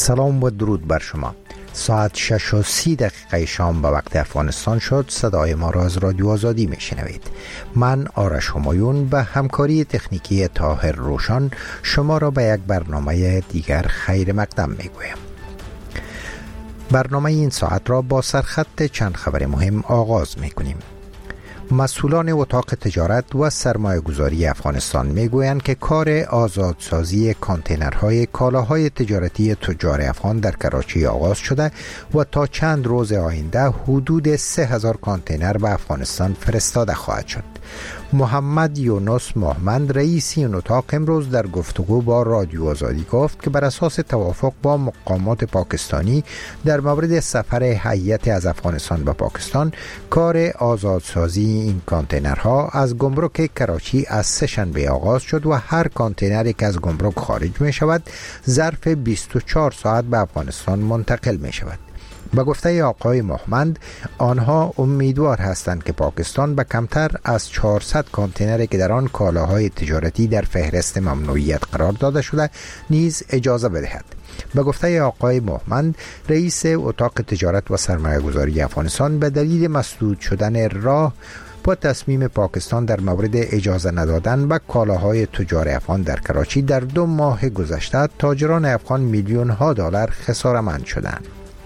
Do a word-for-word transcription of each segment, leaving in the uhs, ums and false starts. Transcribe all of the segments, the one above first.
سلام و درود بر شما. ساعت شش و سی دقیقه شام به وقت افغانستان شد. صدای ما را از رادیو آزادی می شنوید. من آرش همایون به همکاری تکنیکی طاهر روشن شما را به یک برنامه دیگر خیر مقدم می گویم. برنامه این ساعت را با سرخط چند خبر مهم آغاز می کنیم. مسئولان اتاق تجارت و سرمایه گذاری افغانستان می گویند که کار آزادسازی کانتینرهای کالاهای تجارتی تجار افغان در کراچی آغاز شده و تا چند روز آینده حدود سه هزار کانتینر به افغانستان فرستاده خواهد شد. محمد یونس محمد رئیس این اتاق امروز در گفتگو با رادیو آزادی گفت که بر اساس توافق با مقامات پاکستانی در مورد سفر هیئت از افغانستان به پاکستان، کار آزادسازی این کانتینرها از گمرک کراچی از سه شنبه آغاز شد و هر کانتینری که از گمرک خارج می شود ظرف بیست و چهار ساعت به افغانستان منتقل می شود. با گفته آقای محمد، آنها امیدوار هستند که پاکستان به کمتر از چهارصد کانتینری که در آن کالاهای تجارتی در فهرست ممنوعیت قرار داده شده نیز اجازه بدهد. با گفته آقای محمد، رئیس اتاق تجارت و سرمایه گذاری افغانستان به دلیل مسدود شدن راه با تصمیم پاکستان در مورد اجازه ندادن به کالاهای تجار افغان در کراچی در دو ماه گذشته تاجران افغان میلیون ها دلار خساره‌مند شدند.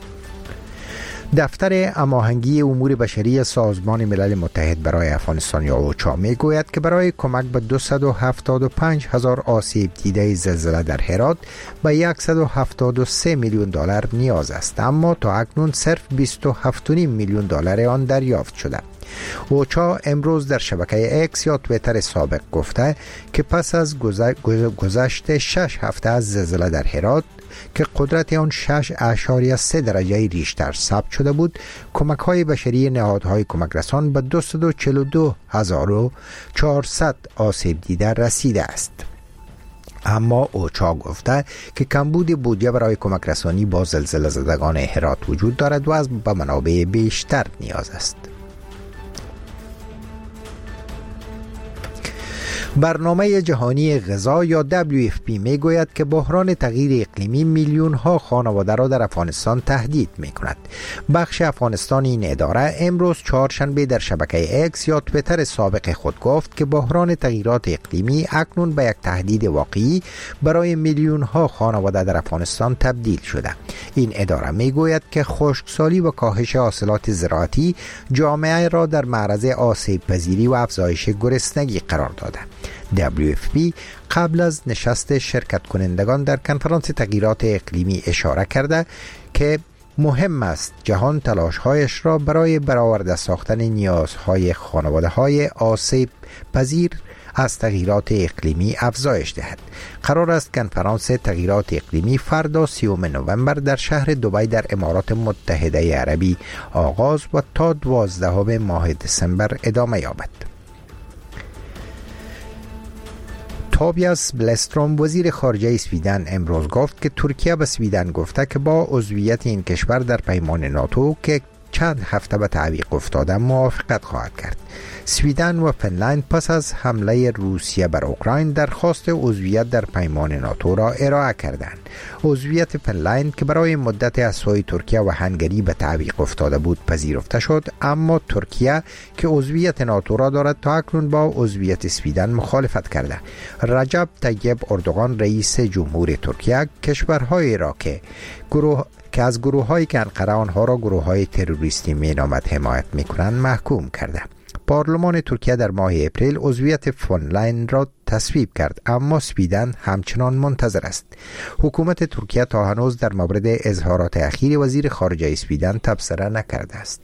دفتر هماهنگی امور بشری سازمان ملل متحد برای افغانستان یا اوچا می گوید که برای کمک به دویست و هفتاد و پنج هزار آسیب دیده زلزله در هرات به صد و هفتاد و سه میلیون دلار نیاز است، اما تا اکنون صرف بیست و هفت و نیم میلیون دلار آن دریافت شده. اوچا امروز در شبکه اکس یا تویتر سابق گفته که پس از گذشت شش هفته از زلزله در هرات که قدرت آن شش اشاریه سه درجه ریشتر ثبت شده بود، کمک های بشری نهادهای کمک رسان به دویست و چهل و دو هزار و چهارصد آسیب دیده رسیده است. اما اوچا گفته که کمبود بودجه برای کمک رسانی با زلزله زدگان هرات وجود دارد و از به منابع بیشتر نیاز است. برنامه جهانی غذا یا دبلیو اف پی می گوید که بحران تغییر اقلیمی میلیون ها خانواده را در افغانستان تهدید می کند. بخش افغانستان این اداره امروز چهارشنبه در شبکه اکس یا تویتر سابق خود گفت که بحران تغییرات اقلیمی اکنون به یک تهدید واقعی برای میلیون ها خانواده در افغانستان تبدیل شده. این اداره می گوید که خشکسالی و کاهش حاصلات زراعتی جامعه را در معرض آسیب پذیری و افزایش گرسنگی قرار داده. دبلیو اف پی قبل از نشست شرکت کنندگان در کنفرانس تغییرات اقلیمی اشاره کرده که مهم است جهان تلاش‌هایش را برای برآورده ساختن نیازهای خانواده‌های آسیب پذیر از تغییرات اقلیمی افزایش دهد. قرار است کنفرانس تغییرات اقلیمی فردا سیوم نوامبر در شهر دبی در امارات متحده عربی آغاز و تا دوازدهم ماه دسامبر ادامه یابد. تابیاس بلستروم وزیر خارجه سویدن امروز گفت که ترکیه به سویدن گفته که با عضویت این کشور در پیمان ناتو که چند هفته به تعویق افتاده موافقت خواهد کرد. سویدن و فنلند پس از حمله روسیه بر اوکراین درخواست عضویت در پیمان ناتو را ارائه کردند. عضویت فنلند که برای مدت از سوی ترکیه و هنگری به تعویق افتاده بود پذیرفته شد، اما ترکیه که عضویت ناتو را دارد تا اکنون با عضویت سویدن مخالفت کرده. رجب طیب اردوغان رئیس جمهور ترکیه کشورهایی را که گروه که از گروه هایی که انقره آنها را گروه های تروریستی می نامد حمایت می کنند محکوم کرده. پارلمان ترکیه در ماه اپریل عضویت فنلند را تصویب کرد، اما سویدن همچنان منتظر است. حکومت ترکیه تا هنوز در مورد اظهارات اخیر وزیر خارجه سویدن تبصره نکرده است.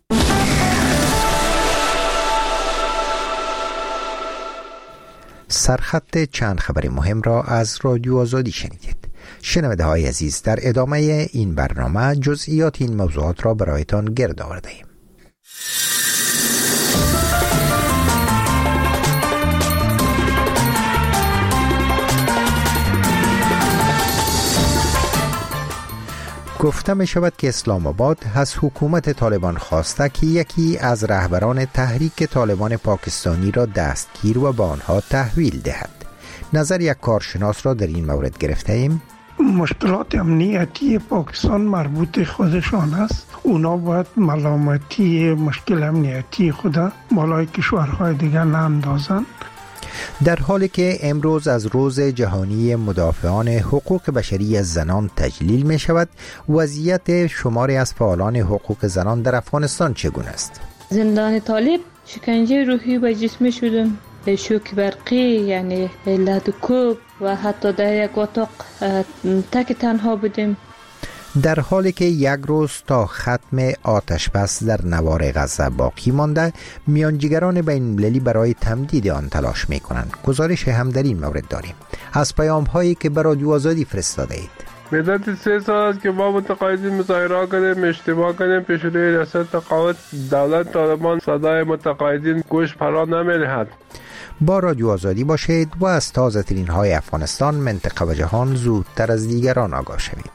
سرخط چند خبر مهم را از رادیو آزادی شنیدید. شنونده های عزیز، در ادامه این برنامه جزئیات این موضوعات را برایتان گرد آورده ایم. گفته می شود که اسلام آباد از حکومت طالبان خواسته که یکی از رهبران تحریک طالبان پاکستانی را دستگیر و به آنها تحویل دهد. نظر یک کارشناس را در این مورد گرفته ایم. مشکلات امنیتی پاکستان مربوط خودشان است. اونا باید ملامتی مشکل امنیتی خود بالای کشورهای دیگر ناندازند. در حالی که امروز از روز جهانی مدافعان حقوق بشری زنان تجلیل می شود، وضعیت شماری از فعالان حقوق زنان در افغانستان چگونه است؟ زندان طالب شکنجه روحی و جسمی شدم، شوک برقی یعنی لدوکوب و حتی در یک اتاق تک تنها بودیم. در حالی که یک روز تا ختم آتش بس در نوار غزه باقی مانده، میانجیگران بین المللی برای تمدید آن تلاش می کنند. گزارش هم در این مورد داریم از پیام هایی که به رادیو آزادی فرستاده اید. مدت سه سال است که ما متقاعدین مظاهره کردیم، اجتماع کردیم پیش روی ریاست تقاعد. دولت طالبان صدای متقاعدین گوش فرا نمی‌دهد. با رادیو آزادی باشید و از تازه ترین های افغانستان، منطقه و جهان زودتر از دیگران آگاه شوید.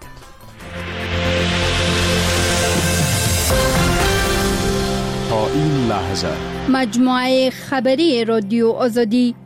تا این لحظه مجموعه خبری رادیو آزادی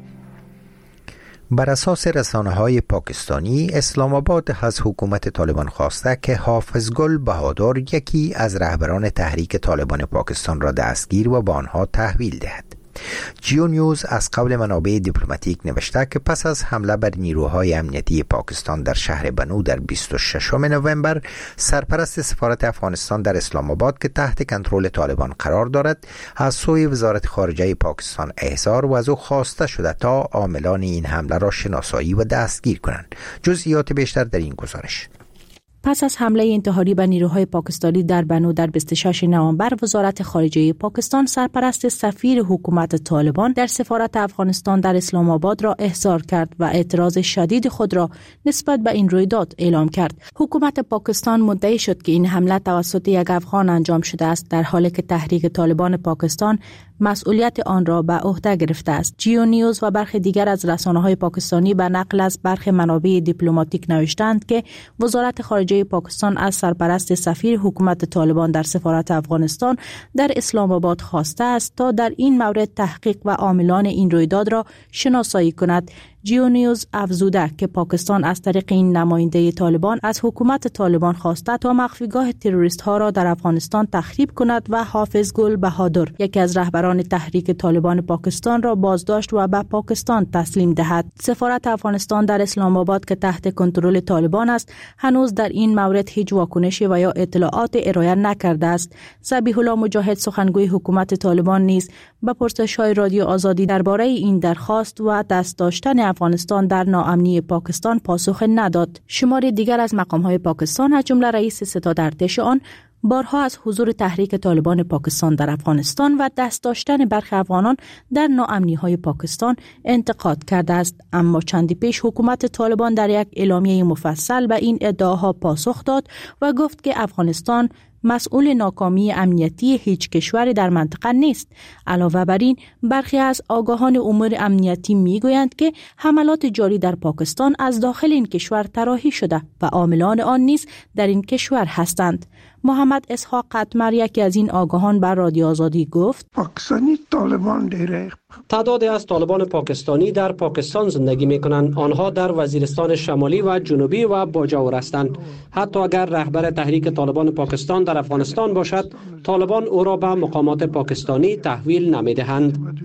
بر اساس رسانه‌های پاکستانی، اسلام آباد از حکومت طالبان خواسته که حافظ گل بهادر، یکی از رهبران تحریک طالبان پاکستان، را دستگیر و به آنها تحویل دهد. جیو نیوز از قول منابع دیپلماتیک نوشته که پس از حمله بر نیروهای امنیتی پاکستان در شهر بنو در بیست و ششم نوامبر، سرپرست سفارت افغانستان در اسلام آباد که تحت کنترل طالبان قرار دارد، از سوی وزارت خارجه پاکستان احضار و از او خواسته شده تا عاملان این حمله را شناسایی و دستگیر کنند. جزئیات بیشتر در این گزارش. پس از حمله انتحاری به نیروهای پاکستانی در بنو در بیست و ششم نوامبر، وزارت خارجه پاکستان سرپرست سفیر حکومت طالبان در سفارت افغانستان در اسلام آباد را احضار کرد و اعتراض شدید خود را نسبت به این رویداد اعلام کرد. حکومت پاکستان مدعی شد که این حمله توسط یک افغان انجام شده است، در حالی که تحریک طالبان پاکستان مسئولیت آن را به عهده گرفته است. جیو نیوز و برخی دیگر از رسانه‌های پاکستانی به نقل از برخی منابع دیپلماتیک نوشتند که وزارت خارجه پاکستان از سرپرست سفیر حکومت طالبان در سفارت افغانستان در اسلام آباد خواسته است تا در این مورد تحقیق و عاملان این رویداد را شناسایی کند. جیو نیوز افزوده که پاکستان از طریق این نماینده طالبان از حکومت طالبان خواسته تا مخفیگاه تروریست ها را در افغانستان تخریب کند و حافظ گل بهادر، یکی از رهبران تحریک طالبان پاکستان، را بازداشت و به پاکستان تسلیم دهد. سفارت افغانستان در اسلام آباد که تحت کنترل طالبان است، هنوز در این مورد هیچ واکنشی و یا اطلاعات ارائه نکرده است. ذبیح الله مجاهد، سخنگوی حکومت طالبان، نیز به پرسش‌های رادیو آزادی درباره این درخواست و دست داشتن افغانستان در ناامنی پاکستان پاسخ نداد. شماری دیگر از مقام‌های پاکستان از جمله رئیس ستاد ارتش آن بارها از حضور تحریک طالبان پاکستان در افغانستان و دست داشتن برخی افغانان در ناامنی‌های پاکستان انتقاد کرده است. اما چندی پیش حکومت طالبان در یک اعلامیه مفصل به این ادعاها پاسخ داد و گفت که افغانستان مسئول ناکامی امنیتی هیچ کشوری در منطقه نیست. علاوه بر این، برخی از آگاهان امور امنیتی میگویند که حملات جاری در پاکستان از داخل این کشور طراحی شده و عاملان آن نیز در این کشور هستند. محمد اسحاق قطمر، یکی از این آگاهان، بر رادیو آزادی گفت: پاکستانی طالبان دیره تعدادی از طالبان پاکستانی در پاکستان زندگی می‌کنند. آنها در وزیرستان شمالی و جنوبی و باجاور هستند. حتی اگر رهبر تحریک طالبان پاکستان در افغانستان باشد، طالبان او را به مقامات پاکستانی تحویل نمی‌دهند.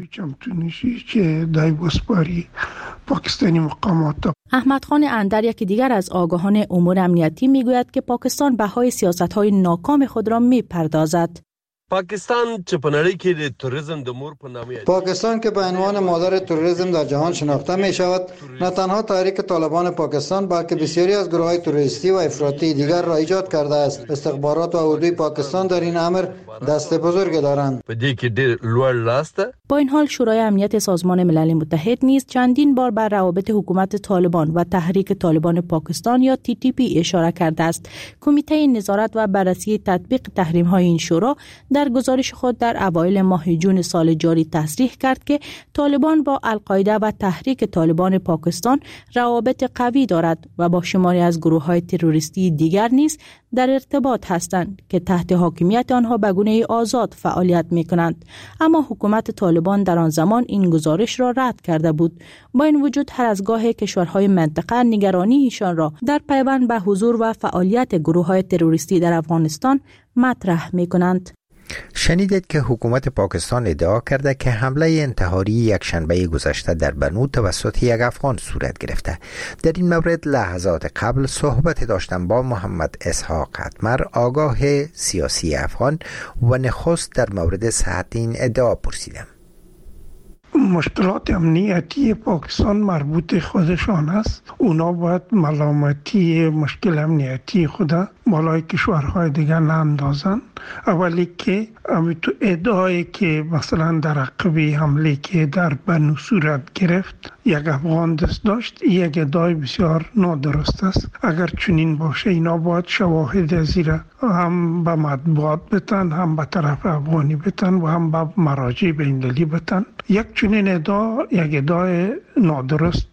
پاکستانی مقامات. احمد خان اندر، یکی دیگر از آگاهان امور امنیتی، میگوید که پاکستان بهای سیاست‌های ناکام خود را می‌پردازد. پاکستان چې په نړۍ کې د توریسم د مور په نامه پاکستان که به عنوان مادر توریسم در جهان شناخته می شود، نه تنها تحریک طالبان پاکستان بلکه بسیاری از گروه‌های توریستی و افراطی دیگر را ایجاد کرده است. استخبارات و اردوی پاکستان در این امر دست بزرگ دارند. په دې کې ډېر لوړ لاس ده. با این حال شورای امنیت سازمان ملل متحد نیز چندین بار بر روابط حکومت طالبان و تحریک طالبان پاکستان یا تی تی پی اشاره کرده است. کمیته نظارت و بررسی تطبیق تحریم‌های این شورا در گزارش خود در اوایل ماه جون سال جاری تصریح کرد که طالبان با القاعده و تحریک طالبان پاکستان روابط قوی دارد و با شماری از گروه‌های تروریستی دیگر نیز در ارتباط هستند که تحت حاکمیت آنها به گونه آزاد فعالیت می‌کنند. اما حکومت طالبان در آن زمان این گزارش را رد کرده بود. با این وجود هر از گاه کشورهای منطقه نگرانی ایشان را در پیوند به حضور و فعالیت گروه‌های تروریستی در افغانستان مطرح می‌کنند. شنیدید که حکومت پاکستان ادعا کرده که حمله انتحاری یک شنبه گذشته در بنو توسط یک افغان صورت گرفته. در این مورد لحظات قبل صحبت داشتم با محمد اسحاق قطمر، آگاه سیاسی افغان، و نخست در مورد صحت این ادعا پرسیدم. مشکلات امنیتی پاکستان مربوط خودشان است. اونا باید ملامتی مشکل امنیتی خود بالای کشورهای دیگر ناندازن. اولی که امی تو ادعایی که مثلا در عقب حمله که در بنو صورت گرفت یک افغان دست داشت، یک ادعای بسیار نادرست است. اگر چنین باشه اینا باید شواهد زیرا هم به مطبوعات بتن، هم به طرف افغانی بتن و هم به مراجع بین‌المللی بتن. یک چنین ادعا یک ادعای نادرست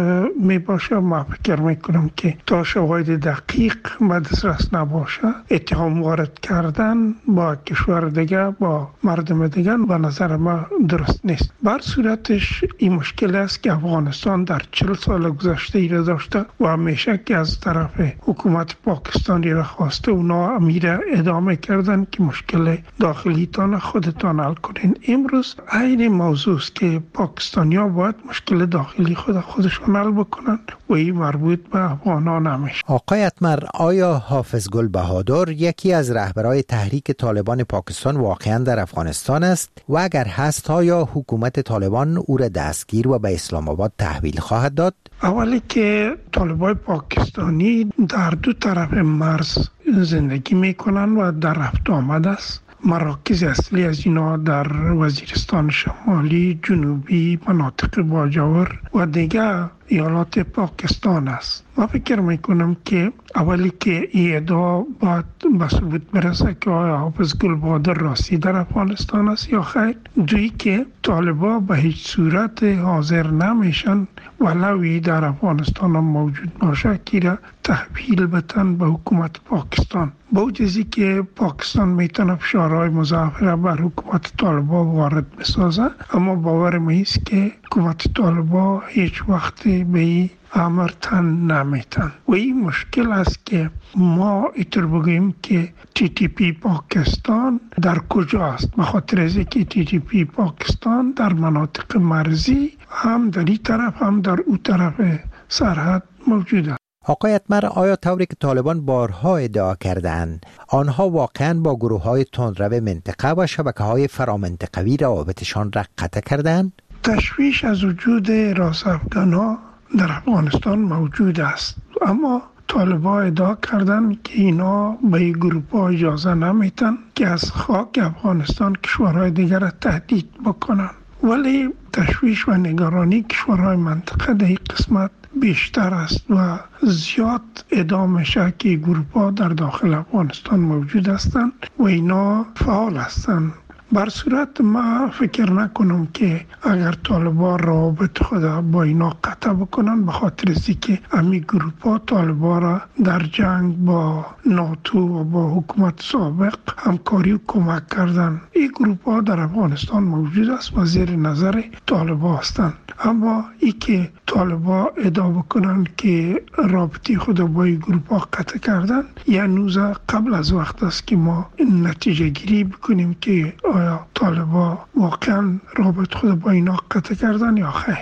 می باشه. ما فکر میکنم که تا شواهد دقیق به دسترس نباشه اتهام وارد کردن با کشور دیگه، با مردم دیگه به نظر ما درست نیست. بر صورتش این مشکل است که افغانستان در چهل سال گذشته ای را داشته و همیشه که از طرف حکومت پاکستانی را خواسته اونا امیر ادامه کردن که مشکل داخلیتان خودتان حل کنین. امروز این موضوع است که پاکستانیا باید مشکل داخلی خود خودشون حل بکنن و این مربوط به افغانان نمیشه. آقای اتمر، آیا حافظ گل بهادر یکی از رهبرای تحریک طالبان پاکستان واقعا در افغانستان است و اگر هست آیا حکومت طالبان او را دستگیر و به اسلام آباد تحویل خواهد داد؟ اولی که طالبان پاکستانی در دو طرف مرز زندگی میکنن و در رفت آمد است. مراکز اصلی از اینا در وزیرستان شمالی، جنوبی، مناطق باجاور و دیگر ایالات پاکستان است. ما فکر میکنم که اولی که این ادعا باید به ثبوت برسه که آیا حافظ گل بهادر راستی در افغانستان است یا خیر. دویی که طالبا به هیچ صورت حاضر نمیشن ولوی در افغانستان هم موجود باشه که را تحویل بتن به حکومت پاکستان. با وجودی که پاکستان میتونه فشارهای مضاعفه بر حکومت طالبا وارد بسازه، اما باور میست که حکومت طالبا هیچ وقت به این امر تن نمیتن. و این مشکل است که ما ایتر بگیم که تی تی پی پاکستان در کجا است. به خاطر از اینکه تی تی پی پاکستان در مناطق مرزی هم در این طرف هم در اون طرف سرحد موجود است. آقای اتمر، آیا طوری که طالبان بارها ادعا کردند آنها واقعا با گروه های تندرو منطقه و شبکه های فرامنطقوی روابطشان را قطع کردند؟ تشویش از وجود راس افغان ها در افغانستان موجود است، اما طالبان ادعا کردن که اینا به این گروه ها اجازه نمیتن که از خاک افغانستان کشورهای دیگر را تهدید بکنن. ولی تشویش و نگرانی کشورهای منطقه در این قسمت بیشتر است و زیاد ادامه میشه که گروه ها در داخل افغانستان موجود هستند و اینا فعال هستند. بر صورت ما فکر نکنم که اگر طالبان روابط خود با اینا قطع بکنن، به خاطر از اینکه امی گروه ها طالبان را در جنگ با ناتو و با حکومت سابق همکاری و کمک کردن. این گروه ها در افغانستان موجود است و زیر نظر طالبان هستند. اما ای که طالبان ادعا بکنن که رابطی خود با این گروه ها قطع کردن، یعنی قبل از وقت است که ما نتیجه گیری بکنیم که آیا طالبان واقعا رابط خود با اینا قطع کردن یا خیر.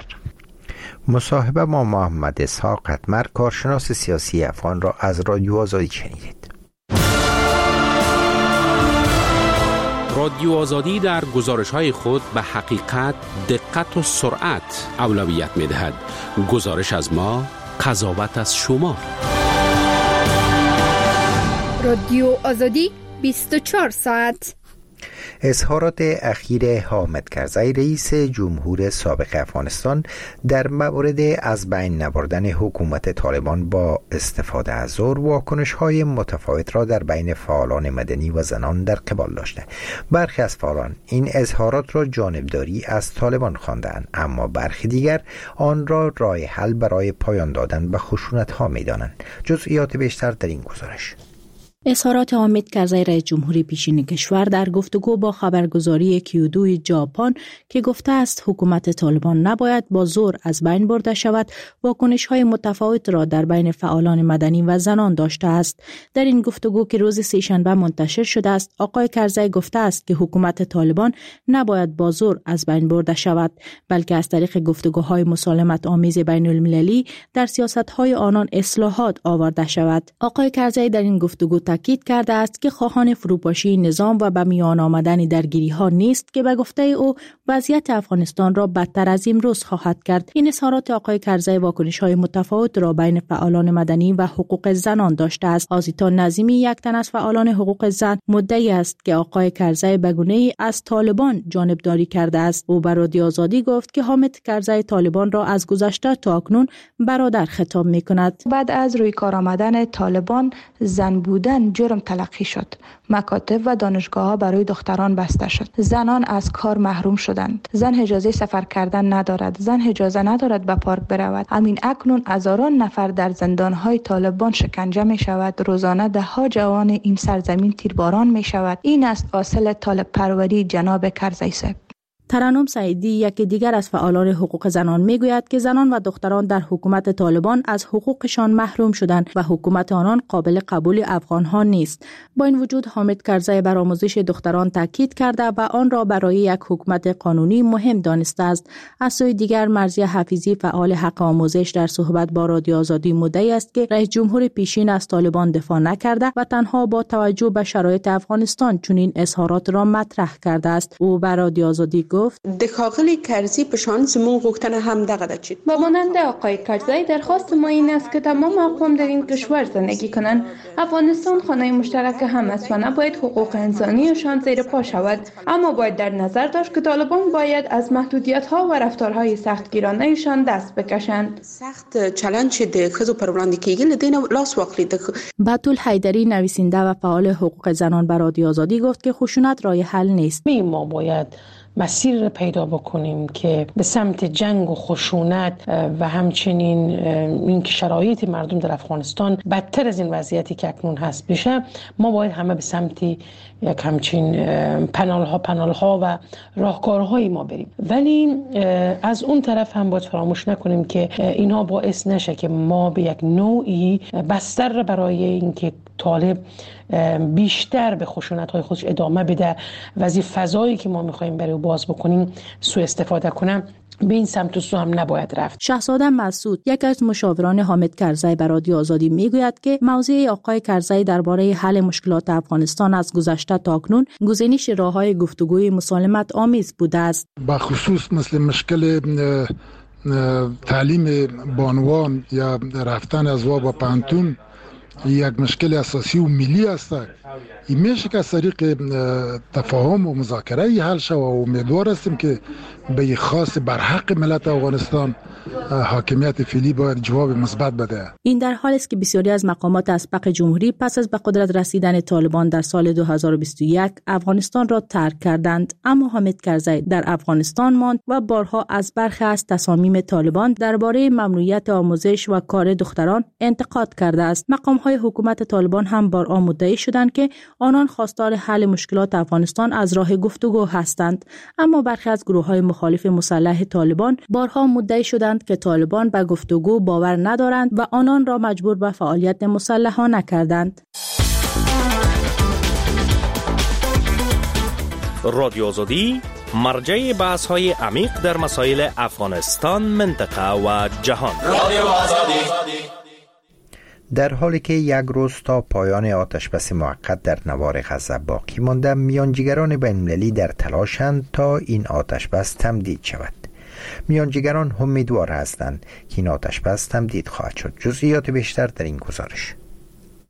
مصاحبه ما محمد اسحاق قطمر، کارشناس سیاسی افغان، را از رادیو آزادی شنیدید. رادیو آزادی در گزارش‌های خود به حقیقت، دقت و سرعت اولویت می‌دهد. گزارش از ما، قضاوت از شما. رادیو آزادی بیست و چهار ساعت اظهارات اخیر حامد کرزی رئیس جمهور سابق افغانستان در مورد از بین نبردن حکومت طالبان با استفاده از زور واکنش‌های متفاوت را در بین فعالان مدنی و زنان در قبال داشته. برخی از فعالان این اظهارات را جانبداری از طالبان خواندند، اما برخی دیگر آن را راه حل برای پایان دادن به خشونت‌ها می‌دانند. جزئیات بیشتر در این گزارش. اظهارات حامد کرزی رئیس جمهوری پیشین کشور در گفتگو با خبرگزاری کیودو ژاپن که گفته است حکومت طالبان نباید با زور از بین برده شود، واکنش‌های متفاوت را در بین فعالان مدنی و زنان داشته است. در این گفتگو که روز سه‌شنبه منتشر شده است، آقای کرزی گفته است که حکومت طالبان نباید با زور از بین برده شود، بلکه از طریق گفتگوهای مسالمت آمیز بین المللی در سیاست‌های آنان اصلاحات آورده شود. آقای کرزی در این گفتگو تاکید کرده است که خواهان فروپاشی نظام و به میان آمدن درگیری ها نیست که به گفته او وضعیت افغانستان را بدتر از امروز خواهد کرد. این اظهارات آقای کرزی واکنش های متفاوت را بین فعالان مدنی و حقوق زنان داشته است. آزیتا نظیمی، یک تن از فعالان حقوق زن، مدعی است که آقای کرزی به گونه‌ای از طالبان جانبداری کرده است. او به رادیو آزادی گفت که حامد کرزی طالبان را از گذشته تا اکنون برادر خطاب می‌کند. بعد از روی کار آمدن طالبان زن بودن جرم تلقی شد. مکاتب و دانشگاه‌ها برای دختران بسته شد. زنان از کار محروم شدند. زن اجازه سفر کردن ندارد. زن اجازه ندارد به پارک برود. همین اکنون هزاران نفر در زندان‌های طالبان شکنجه می‌شود. روزانه ده ها جوان این سرزمین تیرباران می‌شود. این است اصل طالب پروری جناب کرزی صاحب. ترنم سعیدی، یکی دیگر از فعالان حقوق زنان، میگوید که زنان و دختران در حکومت طالبان از حقوقشان محروم شدند و حکومت آنان قابل قبول افغان‌ها نیست. با این وجود حامد کرزی بر آموزش دختران تاکید کرده و آن را برای یک حکومت قانونی مهم دانسته است. از سوی دیگر مرضیه حفیظی، فعال حق آموزش، در صحبت با رادیو آزادی مدعی است که رئیس جمهور پیشین از طالبان دفاع نکرده و تنها با توجه به شرایط افغانستان چنین اظهارات را مطرح کرده است. او بر رادیو آزادی گفت د ښاغلي کرزي په شان زموږ غوښتنه هم دغه ده چې با مانند آقای کرزی درخواست ما این است که تمام اقوام در این کشور زندگی کنند. افغانستان خانه مشترک هم است و نباید حقوق انسانیشان زیر پا شود، اما باید در نظر داشت که طالبان باید از محدودیت‌ها و رفتارهای سختگیرانه‌شان دست بکشند. سخت چالش چې د ښځو پر وړاندې کېږي له دې نه لاس واخلي. بتول حیدری، نویسنده و فعال حقوق زنان، بر رادیو آزادی گفت که خشونت راه حل نیست. ما باید مسیر را پیدا بکنیم که به سمت جنگ و خشونت و همچنین اینکه شرایط مردم در افغانستان بدتر از این وضعیتی که اکنون هست بشه. ما باید همه به سمت یک همچین پنال ها پنال ها و راهکارهای ما بریم، ولی از اون طرف هم باید فراموش نکنیم که اینها باعث نشه که ما به یک نوعی بستر برای اینکه طالب بیشتر به خشونت‌های خودش ادامه بده و از این فضایی که ما می‌خوایم برای باز بکنیم سوء استفاده کنه، به این سمت و سو هم نباید رفت. شهزاده مسعود، یک از مشاوران حامد کرزی، بر رادیو آزادی میگوید که موضع آقای کرزی درباره حل مشکلات افغانستان از گذشته تا اکنون گزینش راه‌های گفتگوی مسالمت آمیز بوده است. به خصوص مثل مشکل تعلیم بانوان یا رفتن از وا به پانتون یک مشکل اساسی و ملی است. این میشه که از طریق تفاهم و مذاکره حل شود و امیدوار هستیم که به خاص بر حق ملت افغانستان حاکمیت فعلی باید جواب مثبت بده. این در حالی است که بسیاری از مقامات اسبق جمهوری پس از به قدرت رسیدن طالبان در سال دو هزار و بیست و یک افغانستان را ترک کردند، اما حامد کرزی در افغانستان ماند و بارها از برخی از تصامیم طالبان درباره ممنوعیت آموزش و کار دختران انتقاد کرده است. مقام‌های حکومت طالبان هم بارها مدعی شدند که آنان خواستار حل مشکلات افغانستان از راه گفتگو هستند، اما برخی از گروه‌های مخالف مسلح طالبان بارها مدعی شدند که طالبان به گفتگو باور ندارند و آنان را مجبور به فعالیت مسلحانه کردند. رادیو آزادی، مرجع بحث‌های عمیق در مسائل افغانستان، منطقه و جهان. رادیو آزادی. در حالی که یک روز تا پایان آتشبس موقت در نوار غزه باقی مانده، میانجیگران بین‌المللی در تلاشند تا این آتشبس تمدید شود. میانجیگران امیدوار هستند که این آتشبس تمدید خواهد شد. جزئیات بیشتر در این گزارش.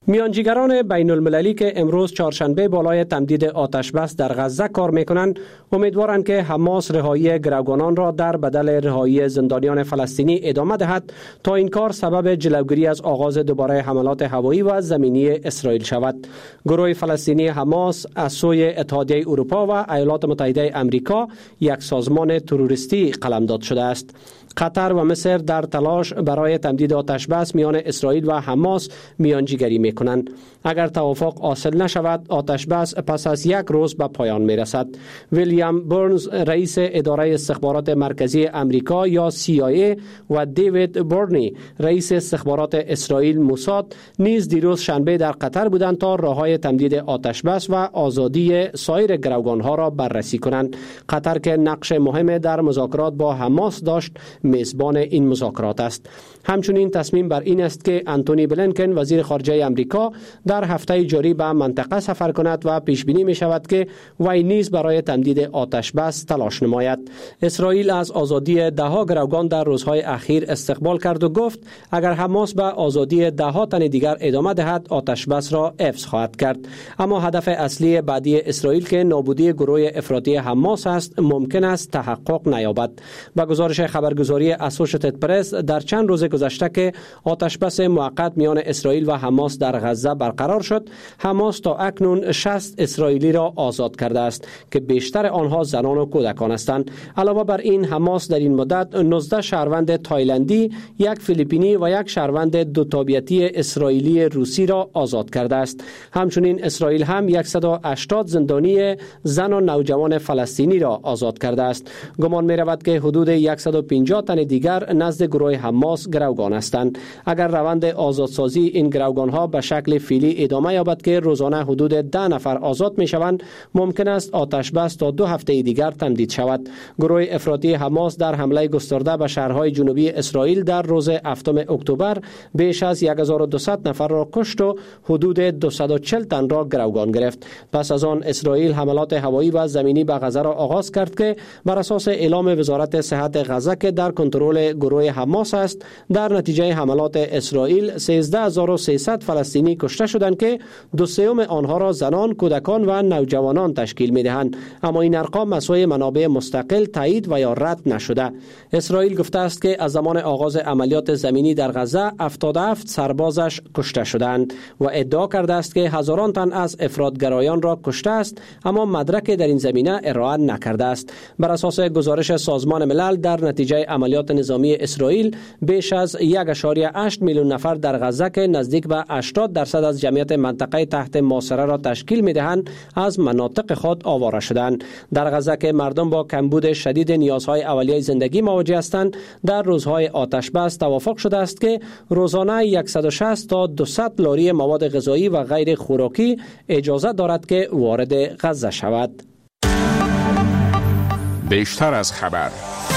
میانجیگران بین المللی که امروز چهارشنبه بالای تمدید آتش بس در غزه کار میکنند امیدوارند که حماس رهایی گروگانان را در بدل رهایی زندانیان فلسطینی ادامه دهد تا این کار سبب جلوگیری از آغاز دوباره حملات هوایی و زمینی اسرائیل شود. گروه فلسطینی حماس از سوی اتحادیه اروپا و ایالات متحده آمریکا یک سازمان تروریستی قلمداد شده است. قطر و مصر در تلاش برای تمدید آتش بس میان اسرائیل و حماس میانجیگری میکنند. اگر توافق حاصل نشود آتش بس پس از یک روز به پایان میرسد. ویلیام برنز رئیس اداره استخبارات مرکزی آمریکا یا سی آی ای و دیوید بورنی رئیس استخبارات اسرائیل موساد نیز دیروز شنبه در قطر بودند تا راههای تمدید آتش بس و آزادی سایر گروگانها را بررسی کنند. قطر که نقش مهم در مذاکرات با حماس داشت میزبان این مذاکرات است. همچنین تصمیم بر این است که انتونی بلینکن وزیر خارجه آمریکا در هفته جاری به منطقه سفر کند و پیش بینی می شود که وی نیز برای تمدید آتش بس تلاش نماید. اسرائیل از آزادی ده ها گروگان در روزهای اخیر استقبال کرد و گفت اگر حماس به آزادی ده ها تن دیگر ادامه دهد آتش بس را حفظ خواهد کرد. اما هدف اصلی بعدی اسرائیل که نابودی گروه افراطی حماس است ممکن است تحقق نیابد. با گزارش خبرگزاری اسوشیتد پرس در چند روز گذشته که آتش بس موقت میان اسرائیل و حماس در غزه برقرار شد، حماس تا اکنون شصت اسرائیلی را آزاد کرده است که بیشتر آنها زنان و کودکان هستند. علاوه بر این حماس در این مدت نوزده شهروند تایلندی، یک فیلیپینی و یک شهروند دو تابعیتی اسرائیلی روسی را آزاد کرده است. همچنین اسرائیل هم صد و هشتاد زندانی زن و نوجوان فلسطینی را آزاد کرده است. گمان می رود که حدود صد و پنجاه تن دیگر نزد گروه حماس گروگان هستند. اگر روند آزادسازی این گروگان ها به شکل فعلی ادامه یابد که روزانه حدود ده نفر آزاد می شوند، ممکن است آتش بس تا دو هفته دیگر تمدید شود. گروه افراطی حماس در حمله گسترده به شهرهای جنوبی اسرائیل در روز هفتم اکتبر بیش از هزار و دویست نفر را کشت و حدود دویست و چهل تن را گروگان گرفت. پس از آن اسرائیل حملات هوایی و زمینی به غزه را آغاز کرد که بر اساس اعلام وزارت صحت غزه که در کنترل گروه حماس است، در نتیجه حملات اسرائیل سیزده هزار و سیصد فلسطینی کشته شدند که دو سوم آنها را زنان، کودکان و نوجوانان تشکیل می‌دهند. اما این ارقام از سوی منابع مستقل تایید و یا رد نشده. اسرائیل گفته است که از زمان آغاز عملیات زمینی در غزه هفتاد و هفت سربازش کشته شدند و ادعا کرده است که هزاران تن از افراطگرایان را کشته است، اما مدرک در این زمینه ارائه نکرده است. بر اساس گزارش سازمان ملل در نتیجه عملیات نظامی اسرائیل بیش از یک و هشت میلیون نفر در غزه که نزدیک به هشتاد درصد از جمعیت منطقه تحت محاصره را تشکیل می‌دهند از مناطق خود آواره شدند. در غزه که مردم با کمبود شدید نیازهای اولیه زندگی مواجه هستند، در روزهای آتش بس توافق شده است که روزانه صد و شصت تا دویست لاری مواد غذایی و غیر خوراکی اجازه دارد که وارد غزه شود. بیشتر از خبر.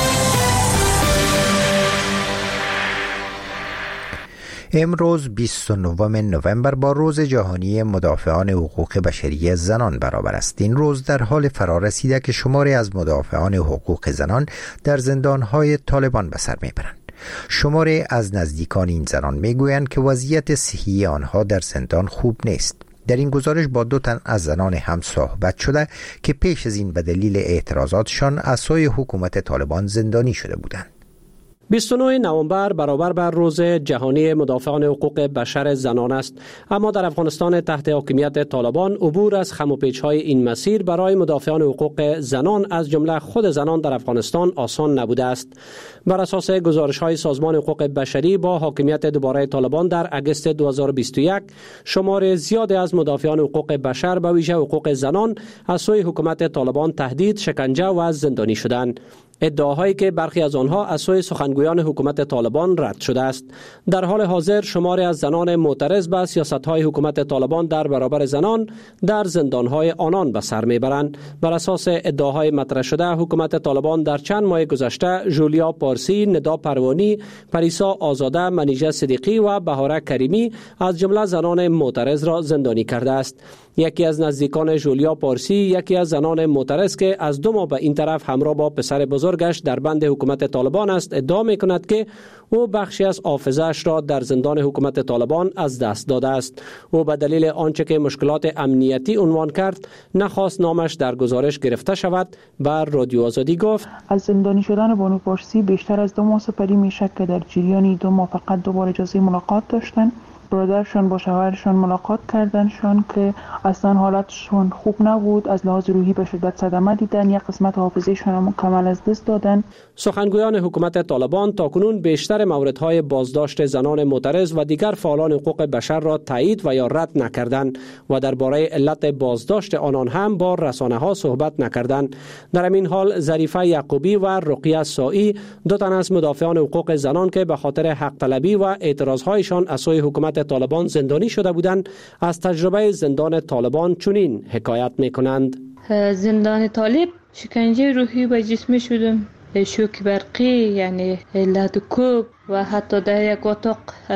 امروز بیست و نهم نوامبر با روز جهانی مدافعان حقوق بشری زنان برابر است. این روز در حال فرارسیده که شماری از مدافعان حقوق زنان در زندانهای طالبان به سر میبرند. شماری از نزدیکان این زنان میگویند که وضعیت صحی آنها در زندان خوب نیست. در این گزارش با دو تن از زنان هم صحبت شده که پیش از این به دلیل اعتراضاتشان از سوی حکومت طالبان زندانی شده بودند. بیست و نهم نوامبر برابر بر روز جهانی مدافعان حقوق بشر زنان است، اما در افغانستان تحت حاکمیت طالبان عبور از خم و پیچ‌های این مسیر برای مدافعان حقوق زنان از جمله خود زنان در افغانستان آسان نبوده است. بر اساس گزارش‌های سازمان حقوق بشری با حاکمیت دوباره طالبان در اگست دو هزار و بیست و یک، شمار زیادی از مدافعان حقوق بشر به ویژه حقوق زنان از سوی حکومت طالبان تهدید، شکنجه و زندانی شدند. ادعاهایی که برخی از آنها از سوی سخنگویان حکومت طالبان رد شده است. در حال حاضر شماری از زنان معترض به سیاست‌های حکومت طالبان در برابر زنان در زندان‌های آنان به سر می‌برند. بر اساس ادعاهای مطرح شده، حکومت طالبان در چند ماه گذشته جولیا پارسی، ندا پروانی، پریسا آزاده، منیژه صدیقی و بهاره کریمی از جمله زنان معترض را زندانی کرده است. یکی از نزدیکان جولیا پارسی، یکی از زنان معترض که از دو ماه به این طرف همراه با پسر بزرگش در بند حکومت طالبان است، ادعا می‌کند که او بخشی از حافظه‌اش را در زندان حکومت طالبان از دست داده است. او به دلیل آنچه که مشکلات امنیتی عنوان کرد نخواست نامش در گزارش گرفته شود. بر رادیو آزادی گفت: از زندانی شدن بانو پارسی بیشتر از دو ماه سپری میشه که در جریان دو ماه فقط دوباره اجازه ملاقات داشتن. برادرشان با شوهرشان ملاقات کردنشان که اصلا حالتشون خوب نبود، از لحاظ روحی به شدت صدمه دیدن، یک قسمت حافظه‌شان هم کامل از دست دادن. سخنگویان حکومت طالبان تاکنون بیشتر موردهای بازداشت زنان معترض و دیگر فعالان حقوق بشر را تایید و یا رد نکردند و درباره علت بازداشت آنان هم با رسانه‌ها صحبت نکردند. در همین حال ظریفه یعقوبی و رقیه سائی، دو تن از مدافعان حقوق زنان که به خاطر حق طلبی و اعتراضهایشان از سوی حکومت طالبان زندانی شده بودند، از تجربه زندان طالبان چنین حکایت می‌کنند. زندان طالب شکنجه روحی و جسمی شدم، شوک برقی، یعنی لدوکوب و حتی در یک اتاق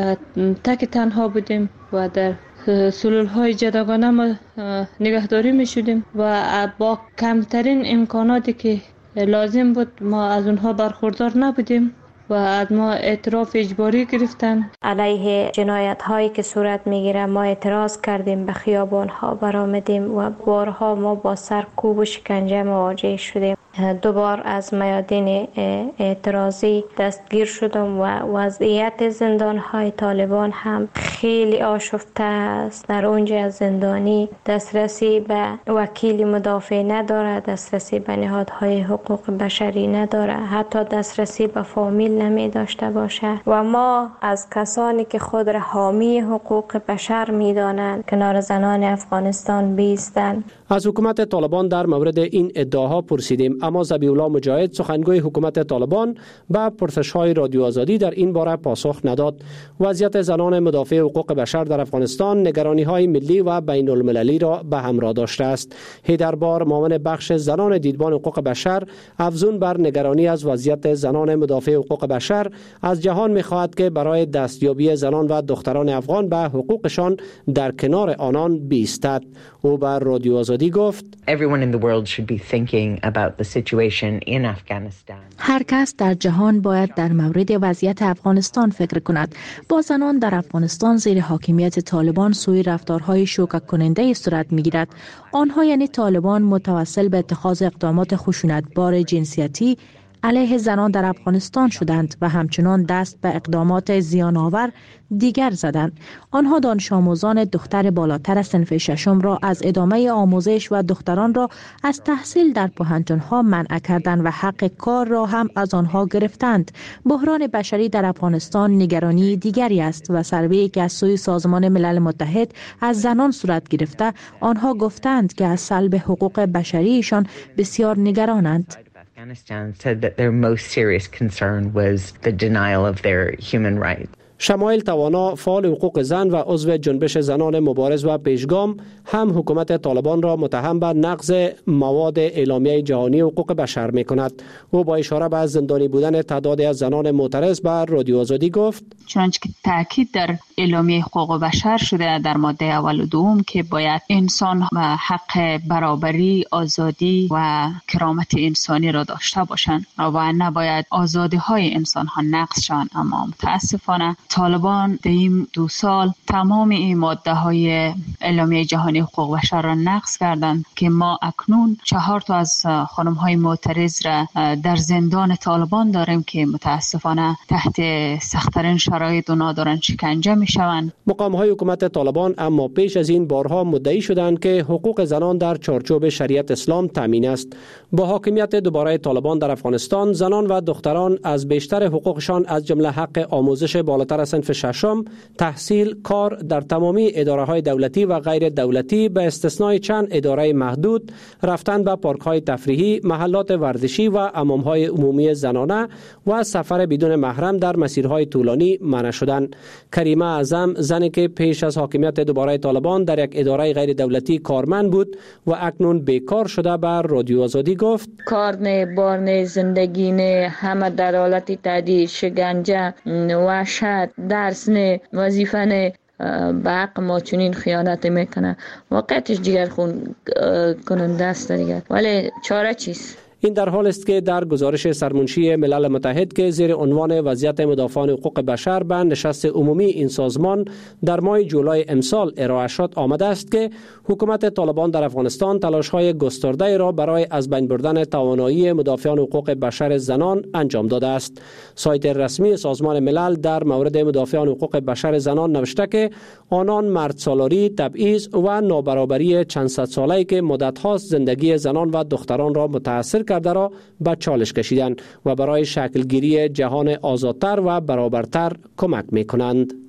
تک تنها بودیم و در سلول های جداگانه ما نگهداری می شدیم و با کمترین امکاناتی که لازم بود ما از اونها برخوردار نبودیم و از ما اعتراف اجباری گرفتن. علیه جنایت هایی که صورت میگیره ما اعتراض کردیم، به خیابان ها برآمدیم و بارها ما با سرکوب و شکنجه مواجه شدیم. دو بار از میادین اعتراضی دستگیر شدم و وضعیت زندان های طالبان هم خیلی آشفته است. در اونجا از زندانی دسترسی به وکیل مدافع نداره، دسترسی به نهادهای حقوق بشری نداره، حتی دسترسی به فامیل نمی داشته باشه و ما از کسانی که خود را حامی حقوق بشر می دانند کنار زنان افغانستان بیستند. از حکومت طالبان در مورد این ادعاها پرسیدیم، اما ذبیح الله مجاهد، سخنگوی حکومت طالبان، به پرسش‌های رادیو آزادی در این باره پاسخ نداد. وضعیت زنان مدافع حقوق بشر در افغانستان نگرانی‌های ملی و بین المللی را به همراه داشته است. هیدربار، معاون بخش زنان دیدبان حقوق بشر، افزون بر نگرانی از وضعیت زنان مدافع حقوق بشر، از جهان می‌خواهد که برای دستیابی زنان و دختران افغان به حقوقشان در کنار آنان بایستد. او بر رادیو آزادی گفت: Everyone in the world should be thinking about the situation in Afghanistan. هر کس در جهان باید در مورد وضعیت افغانستان فکر کند. با زنان در افغانستان زیر حاکمیت طالبان سوی رفتارهای شوکه کننده صورت می‌گیرد. آنها یعنی طالبان متوسل به اتخاذ اقدامات خشونتبار جنسیتی علیه زنان در افغانستان شدند و همچنان دست به اقدامات زیان‌آور دیگر زدند. آنها دانش آموزان دختر بالاتر صنف ششم را از ادامه آموزش و دختران را از تحصیل در پوهنتون‌ها منع کردند و حق کار را هم از آنها گرفتند. بحران بشری در افغانستان نگرانی دیگری است و سروی که از سوی سازمان ملل متحد از زنان صورت گرفته، آنها گفتند که از سلب حقوق بشریشان بسیار نگرانند. Afghanistan said that their most serious concern was the denial of their human rights. شمایل توانا، فعال حقوق زن و عضو جنبش زنان مبارز و پیشگام، هم حکومت طالبان را متهم به نقض مواد اعلامیه جهانی حقوق بشر می کند. او با اشاره به زندانی بودن تعدادی از زنان معترض به رادیو آزادی گفت: چنانچه که تاکید در اعلامیه حقوق بشر شده در ماده اول و دوم که باید انسان حق برابری، آزادی و کرامت انسانی را داشته باشند و نباید آزادی های انسان ها نقض شوند. اما متاسفانه طالبان در این دو سال تمام این ماده های اعلامیه جهانی حقوق بشر را نقض کردند که ما اکنون چهار تا از خانم های معترض را در زندان طالبان داریم که متاسفانه تحت سخت‌ترین شرایط اونا دارن شکنجه می شوند. مقام های حکومت طالبان اما پیش از این بارها مدعی شدند که حقوق زنان در چارچوب شریعت اسلام تامین است. با حاکمیت دوباره طالبان در افغانستان، زنان و دختران از بیشتر حقوقشان از جمله حق آموزش بالاتر از صنف ششم، تحصیل، کار در تمامی اداره های دولتی و غیر دولتی به استثنای چند اداره محدود، رفتن به پارک های تفریحی، محلات ورزشی و حمام های عمومی زنانه و سفر بدون محرم در مسیرهای طولانی منع شدند. کریمه اعظم، زنی که پیش از حاکمیت دوباره طالبان در یک اداره غیر دولتی کارمند بود و اکنون بیکار شده، بر رادیو آزادی گفت: کار نه، بار نه، زندگی نه، همه در حالت تعدیل، شکنجه، وحشت، درس نه، وظیفه نه. به حق ما چنین خیانت میکنه، واقعیتش جگر خون کننده است دیگه. ولی چاره چیست؟ این در حال است که در گزارش سرمنشی ملل متحد که زیر عنوان وضعیت مدافعان حقوق بشر به نشست عمومی این سازمان در ماه جولای امسال ارائه شد آمده است که حکومت طالبان در افغانستان تلاش‌های گسترده را برای از بین بردن توانایی مدافعان حقوق بشر زنان انجام داده است. سایت رسمی سازمان ملل در مورد مدافعان حقوق بشر زنان نوشته که آنان مردسالاری، تبعیض و نابرابری چند صد ساله‌ای که مدت‌هاست زندگی زنان و دختران را متاثر کرده را به چالش کشیدند و برای شکلگیری جهان آزادتر و برابرتر کمک می‌کنند.